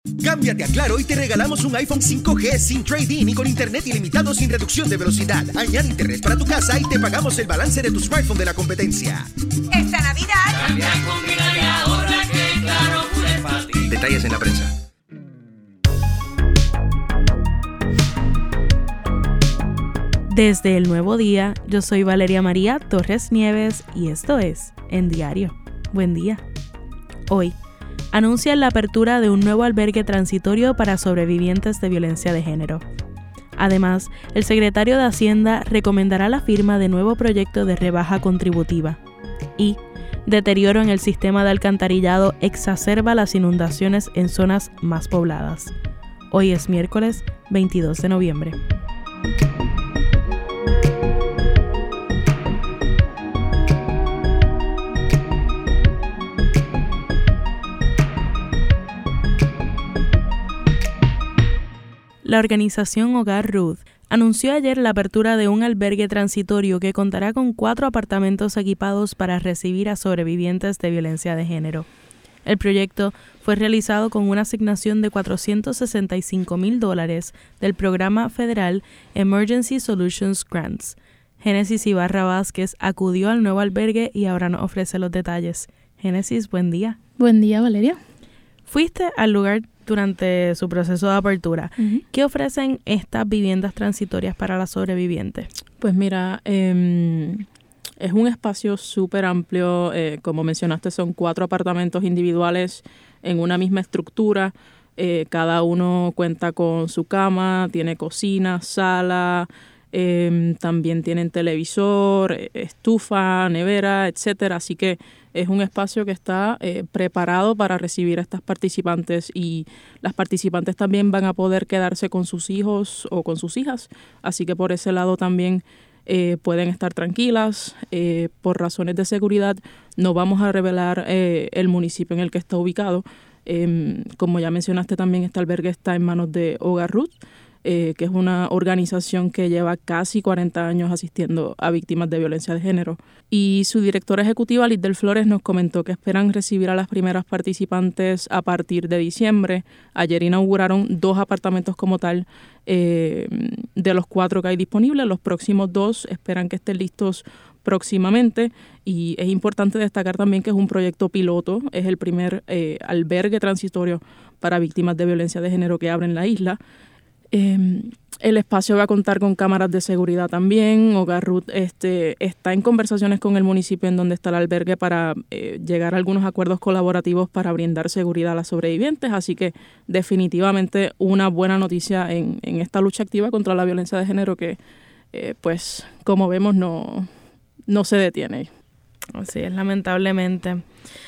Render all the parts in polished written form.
Cámbiate a Claro y te regalamos un iPhone 5G sin trade-in y con internet ilimitado sin reducción de velocidad. Añade internet para tu casa y te pagamos el balance de tu smartphone de la competencia. Esta Navidad cambia, combina y ahorra que Claro es para ti. Detalles en la prensa. Desde El Nuevo Día, yo soy Valeria María Torres Nieves y esto es En Diario. Buen día. Hoy anuncian la apertura de un nuevo albergue transitorio para sobrevivientes de violencia de género. Además, el secretario de Hacienda recomendará la firma de nuevo proyecto de rebaja contributiva. Y deterioro en el sistema de alcantarillado exacerba las inundaciones en zonas más pobladas. Hoy es miércoles 22 de noviembre. La organización Hogar Ruth anunció ayer la apertura de un albergue transitorio que contará con 4 apartamentos equipados para recibir a sobrevivientes de violencia de género. El proyecto fue realizado con una asignación de $465,000 del programa federal Emergency Solutions Grants. Génesis Ibarra Vázquez acudió al nuevo albergue y ahora nos ofrece los detalles. Génesis, buen día. Buen día, Valeria. Fuiste al lugar durante su proceso de apertura. Uh-huh. ¿Qué ofrecen estas viviendas transitorias para las sobrevivientes? Pues mira, es un espacio súper amplio. Como mencionaste, son 4 apartamentos individuales en una misma estructura. Cada uno cuenta con su cama, tiene cocina, sala, también tienen televisor, estufa, nevera, etcétera. Así que es un espacio que está preparado para recibir a estas participantes y las participantes también van a poder quedarse con sus hijos o con sus hijas. Así que por ese lado también pueden estar tranquilas. Por razones de seguridad no vamos a revelar el municipio en el que está ubicado. Como ya mencionaste, también este albergue está en manos de Hogar Ruth, que es una organización que lleva casi 40 años asistiendo a víctimas de violencia de género. Y su directora ejecutiva, Liddell Flores, nos comentó que esperan recibir a las primeras participantes a partir de diciembre. Ayer inauguraron 2 apartamentos como tal, de los 4 que hay disponibles. Los próximos 2 esperan que estén listos próximamente, y es importante destacar también que es un proyecto piloto, es el primer albergue transitorio para víctimas de violencia de género que abre en la isla. El espacio va a contar con cámaras de seguridad también. Hogar Ruth está en conversaciones con el municipio en donde está el albergue para llegar a algunos acuerdos colaborativos para brindar seguridad a las sobrevivientes, así que definitivamente una buena noticia en esta lucha activa contra la violencia de género que, pues, como vemos, no se detiene. Así es, lamentablemente.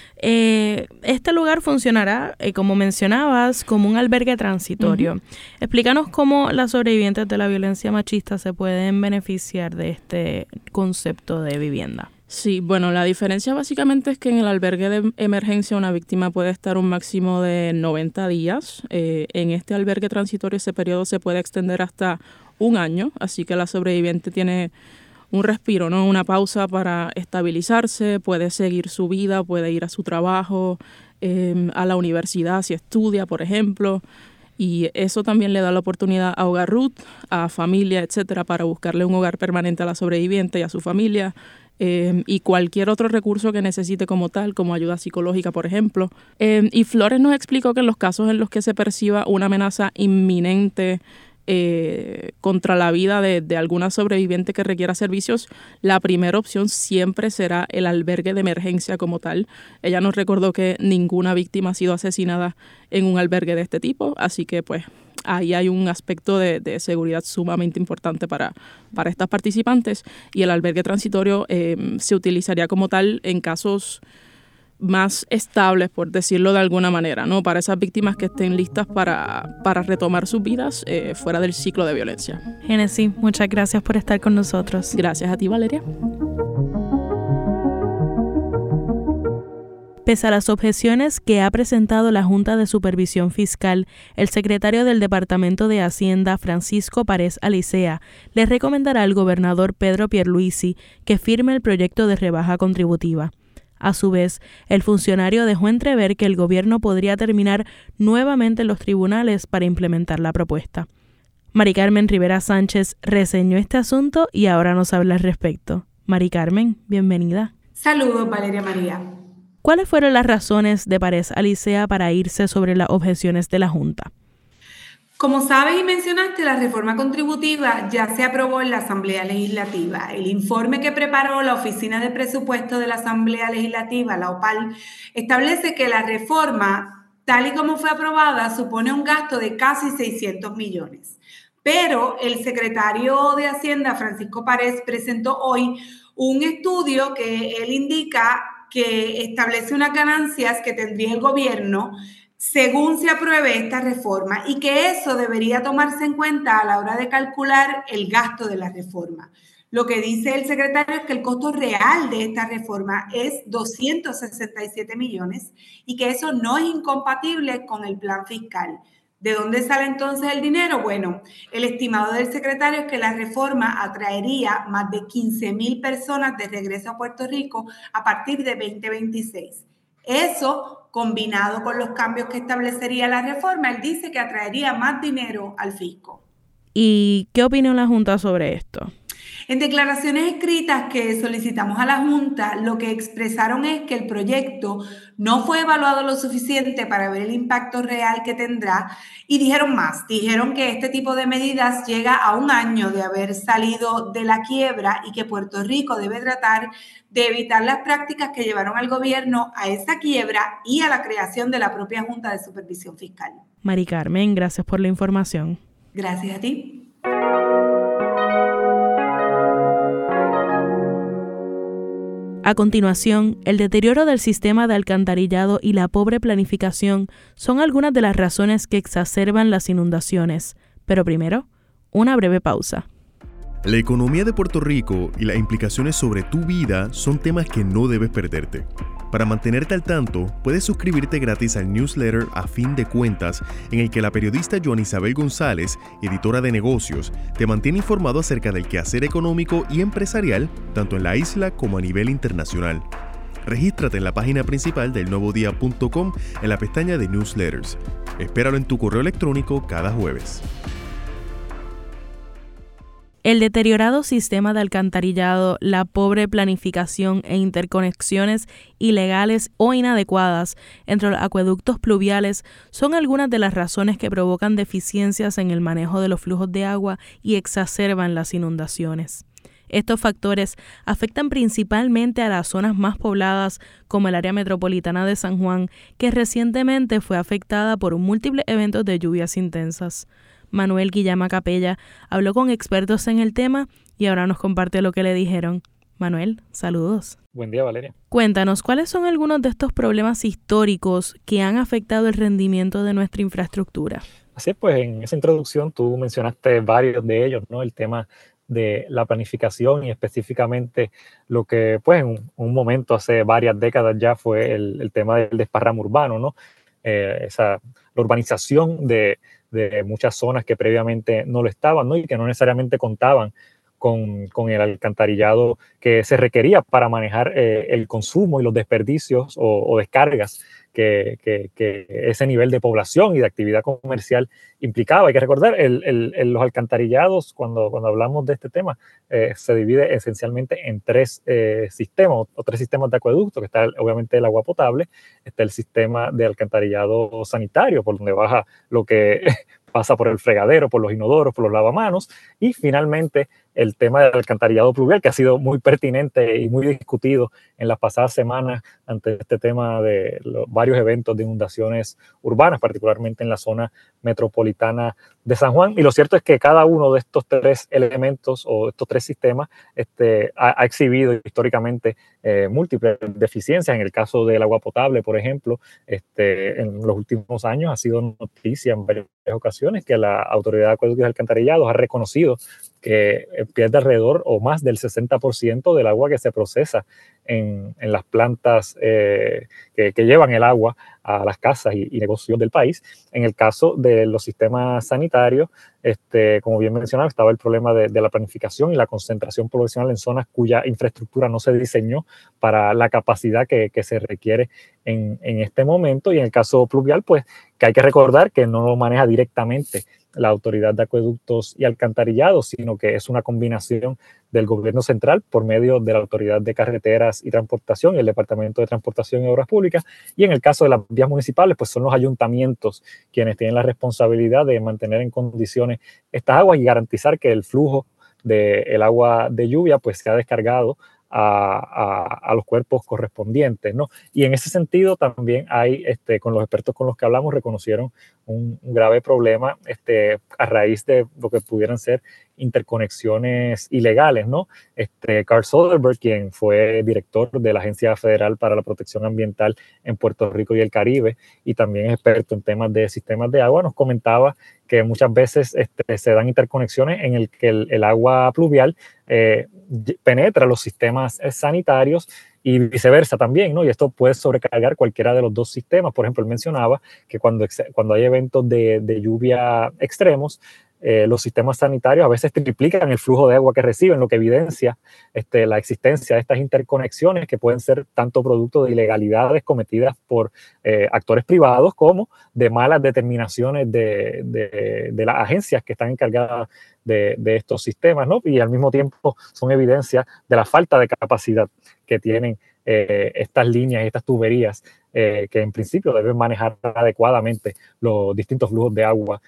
Este lugar funcionará, como mencionabas, como un albergue transitorio. Uh-huh. Explícanos cómo las sobrevivientes de la violencia machista se pueden beneficiar de este concepto de vivienda. Sí, bueno, la diferencia básicamente es que en el albergue de emergencia una víctima puede estar un máximo de 90 días. En este albergue transitorio ese periodo se puede extender hasta 1 año, así que la sobreviviente tiene un respiro, ¿no? Una pausa para estabilizarse, puede seguir su vida, puede ir a su trabajo, a la universidad si estudia, por ejemplo, y eso también le da la oportunidad a Hogar Ruth, a familia, etcétera, para buscarle un hogar permanente a la sobreviviente y a su familia, y cualquier otro recurso que necesite como tal, como ayuda psicológica, por ejemplo. Y Flores nos explicó que en los casos en los que se perciba una amenaza inminente contra la vida de alguna sobreviviente que requiera servicios, la primera opción siempre será el albergue de emergencia como tal. Ella nos recordó que ninguna víctima ha sido asesinada en un albergue de este tipo, así que pues ahí hay un aspecto de seguridad sumamente importante para estas participantes, y el albergue transitorio se utilizaría como tal en casos más estables, por decirlo de alguna manera, ¿no? Para esas víctimas que estén listas para retomar sus vidas fuera del ciclo de violencia. Génesis, muchas gracias por estar con nosotros. Gracias a ti, Valeria. Pese a las objeciones que ha presentado la Junta de Supervisión Fiscal, el secretario del Departamento de Hacienda, Francisco Párez Alicea, le recomendará al gobernador Pedro Pierluisi que firme el proyecto de rebaja contributiva. A su vez, el funcionario dejó entrever que el gobierno podría terminar nuevamente en los tribunales para implementar la propuesta. Mari Carmen Rivera Sánchez reseñó este asunto y ahora nos habla al respecto. Mari Carmen, bienvenida. Saludos, Valeria María. ¿Cuáles fueron las razones de Párez Alicea para irse sobre las objeciones de la Junta? Como sabes y mencionaste, la reforma contributiva ya se aprobó en la Asamblea Legislativa. El informe que preparó la Oficina de Presupuesto de la Asamblea Legislativa, la OPAL, establece que la reforma, tal y como fue aprobada, supone un gasto de casi 600 millones. Pero el secretario de Hacienda, Francisco Párez, presentó hoy un estudio que él indica que establece unas ganancias que tendría el gobierno según se apruebe esta reforma y que eso debería tomarse en cuenta a la hora de calcular el gasto de la reforma. Lo que dice el secretario es que el costo real de esta reforma es 267 millones y que eso no es incompatible con el plan fiscal. ¿De dónde sale entonces el dinero? Bueno, el estimado del secretario es que la reforma atraería más de 15,000 personas de regreso a Puerto Rico a partir de 2026. Eso, combinado con los cambios que establecería la reforma, él dice que atraería más dinero al fisco. ¿Y qué opina la Junta sobre esto? En declaraciones escritas que solicitamos a la Junta, lo que expresaron es que el proyecto no fue evaluado lo suficiente para ver el impacto real que tendrá y dijeron más, dijeron que este tipo de medidas llega a un año de haber salido de la quiebra y que Puerto Rico debe tratar de evitar las prácticas que llevaron al gobierno a esa quiebra y a la creación de la propia Junta de Supervisión Fiscal. Mari Carmen, gracias por la información. Gracias a ti. A continuación, el deterioro del sistema de alcantarillado y la pobre planificación son algunas de las razones que exacerban las inundaciones. Pero primero, una breve pausa. La economía de Puerto Rico y las implicaciones sobre tu vida son temas que no debes perderte. Para mantenerte al tanto, puedes suscribirte gratis al newsletter A Fin de Cuentas, en el que la periodista Joana Isabel González, editora de negocios, te mantiene informado acerca del quehacer económico y empresarial, tanto en la isla como a nivel internacional. Regístrate en la página principal del nuevodía.com en la pestaña de Newsletters. Espéralo en tu correo electrónico cada jueves. El deteriorado sistema de alcantarillado, la pobre planificación e interconexiones ilegales o inadecuadas entre los acueductos pluviales son algunas de las razones que provocan deficiencias en el manejo de los flujos de agua y exacerban las inundaciones. Estos factores afectan principalmente a las zonas más pobladas, como el área metropolitana de San Juan, que recientemente fue afectada por múltiples eventos de lluvias intensas. Manuel Guillama Capella habló con expertos en el tema y ahora nos comparte lo que le dijeron. Manuel, saludos. Buen día, Valeria. Cuéntanos, ¿cuáles son algunos de estos problemas históricos que han afectado el rendimiento de nuestra infraestructura? Así es, pues en esa introducción tú mencionaste varios de ellos, ¿no? El tema de la planificación y específicamente lo que pues en un momento hace varias décadas ya fue el tema del desparramo urbano, ¿no? La urbanización de muchas zonas que previamente no lo estaban, ¿no? Y que no necesariamente contaban con el alcantarillado que se requería para manejar el consumo y los desperdicios o descargas que ese nivel de población y de actividad comercial implicaba. Hay que recordar, los alcantarillados, cuando hablamos de este tema, se divide esencialmente en tres sistemas o tres sistemas de acueducto, que está obviamente el agua potable, está el sistema de alcantarillado sanitario, por donde baja lo que pasa por el fregadero, por los inodoros, por los lavamanos, y finalmente el tema del alcantarillado pluvial, que ha sido muy pertinente y muy discutido en las pasadas semanas ante este tema de los varios eventos de inundaciones urbanas, particularmente en la zona metropolitana de San Juan. Y lo cierto es que cada uno de estos tres elementos o estos tres sistemas ha exhibido históricamente múltiples deficiencias. En el caso del agua potable, por ejemplo, en los últimos años ha sido noticia en varias ocasiones que la Autoridad de Acueductos y Alcantarillados ha reconocido que pierde alrededor o más del 60% del agua que se procesa en las plantas que llevan el agua a las casas y negocios del país. En el caso de los sistemas sanitarios, como bien mencionaba, estaba el problema de la planificación y la concentración poblacional en zonas cuya infraestructura no se diseñó para la capacidad que se requiere en este momento. Y en el caso pluvial, pues que hay que recordar que no lo maneja directamente la Autoridad de Acueductos y Alcantarillados, sino que es una combinación del gobierno central por medio de la Autoridad de Carreteras y Transportación y el Departamento de Transportación y Obras Públicas. Y en el caso de las vías municipales, pues son los ayuntamientos quienes tienen la responsabilidad de mantener en condiciones estas aguas y garantizar que el flujo del agua de lluvia pues sea descargado a los cuerpos correspondientes, ¿no? Y en ese sentido también hay, con los expertos con los que hablamos, reconocieron un grave problema a raíz de lo que pudieran ser interconexiones ilegales, ¿no? Carl Soderberg, quien fue director de la Agencia Federal para la Protección Ambiental en Puerto Rico y el Caribe, y también es experto en temas de sistemas de agua, nos comentaba que muchas veces se dan interconexiones en el que el agua pluvial penetra los sistemas sanitarios y viceversa también, ¿no? Y esto puede sobrecargar cualquiera de los dos sistemas. Por ejemplo, él mencionaba que cuando hay eventos de lluvia extremos, los sistemas sanitarios a veces triplican el flujo de agua que reciben, lo que evidencia la existencia de estas interconexiones que pueden ser tanto producto de ilegalidades cometidas por actores privados como de malas determinaciones de las agencias que están encargadas de estos sistemas, ¿no? Y al mismo tiempo son evidencia de la falta de capacidad que tienen estas líneas y estas tuberías que en principio deben manejar adecuadamente los distintos flujos de agua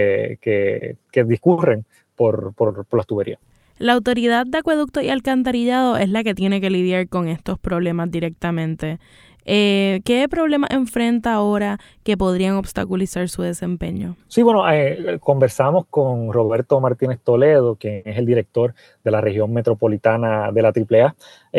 que discurren por las tuberías. La Autoridad de Acueducto y Alcantarillado es la que tiene que lidiar con estos problemas directamente. ¿Qué problemas enfrenta ahora que podrían obstaculizar su desempeño? Sí, bueno, conversamos con Roberto Martínez Toledo, quien es el director de la región metropolitana de la AAA,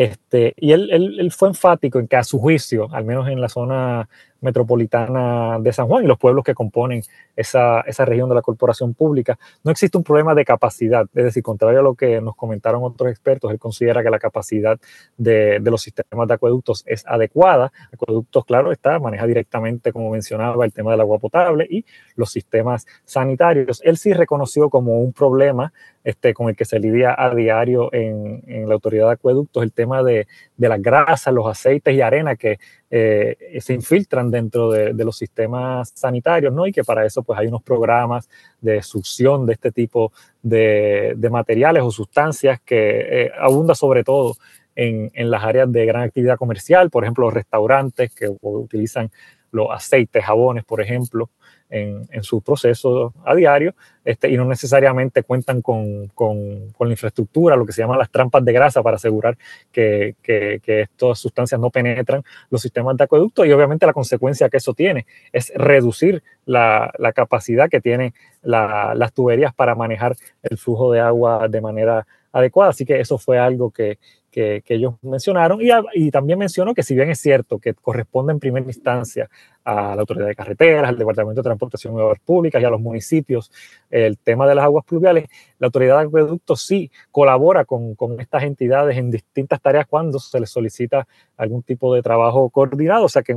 y él fue enfático en que a su juicio, al menos en la zona metropolitana de San Juan y los pueblos que componen esa región de la corporación pública, no existe un problema de capacidad. Es decir, contrario a lo que nos comentaron otros expertos, él considera que la capacidad de los sistemas de acueductos es adecuada. Acueductos, claro, maneja directamente, como mencionaba, el tema del agua potable y los sistemas sanitarios. Él sí reconoció como un problema con el que se lidia a diario en la Autoridad de Acueductos el tema de las grasas, los aceites y arena que se infiltran dentro de los sistemas sanitarios, ¿no? Y que para eso pues hay unos programas de succión de este tipo de materiales o sustancias que abunda sobre todo en las áreas de gran actividad comercial, por ejemplo, los restaurantes que utilizan los aceites, jabones, por ejemplo, en su proceso a diario, y no necesariamente cuentan con la infraestructura, lo que se llaman las trampas de grasa, para asegurar que estas sustancias no penetran los sistemas de acueducto. Y obviamente la consecuencia que eso tiene es reducir la capacidad que tienen las tuberías para manejar el flujo de agua de manera adecuada. Así que eso fue algo que ellos mencionaron, y también mencionó que si bien es cierto que corresponde en primera instancia a la Autoridad de Carreteras, al Departamento de Transportación y Obras Públicas y a los municipios el tema de las aguas pluviales, la Autoridad de Acueductos sí colabora con estas entidades en distintas tareas cuando se les solicita algún tipo de trabajo coordinado, o sea que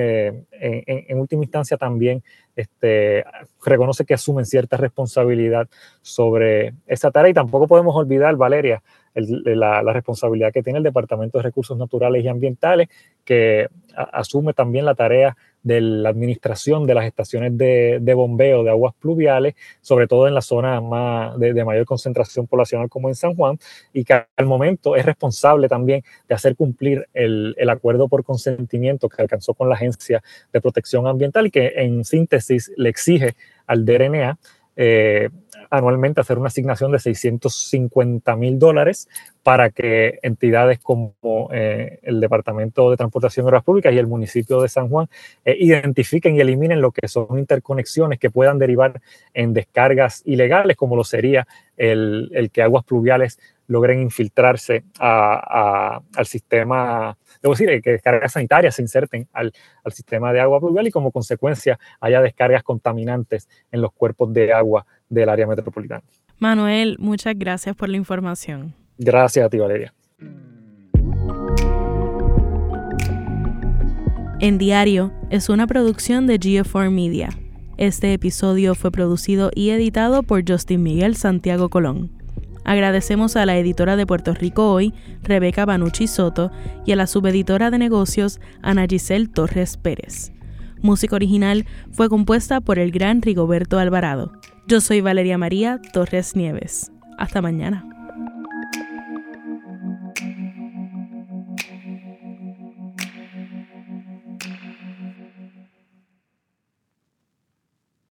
en última instancia también reconoce que asumen cierta responsabilidad sobre esa tarea. Y tampoco podemos olvidar, Valeria, la responsabilidad que tiene el Departamento de Recursos Naturales y Ambientales, que asume también la tarea de la administración de las estaciones de bombeo de aguas pluviales, sobre todo en las zonas de mayor concentración poblacional como en San Juan, y que al momento es responsable también de hacer cumplir el acuerdo por consentimiento que alcanzó con la Agencia de Protección Ambiental y que en síntesis le exige al DRNA anualmente hacer una asignación de $650,000 para que entidades como el Departamento de Transportación y Obras Públicas y el municipio de San Juan identifiquen y eliminen lo que son interconexiones que puedan derivar en descargas ilegales, como lo sería el que aguas pluviales logren infiltrarse al sistema, debo decir, que descargas sanitarias se inserten al sistema de agua pluvial y como consecuencia haya descargas contaminantes en los cuerpos de agua del área metropolitana. Manuel, muchas gracias por la información. Gracias a ti, Valeria. En Diario es una producción de GFR Media. Este episodio fue producido y editado por Justin Miguel Santiago Colón. Agradecemos a la editora de Puerto Rico Hoy, Rebeca Banucci Soto, y a la subeditora de negocios, Ana Giselle Torres Pérez. Música original fue compuesta por el gran Rigoberto Alvarado. Yo soy Valeria María Torres Nieves. Hasta mañana.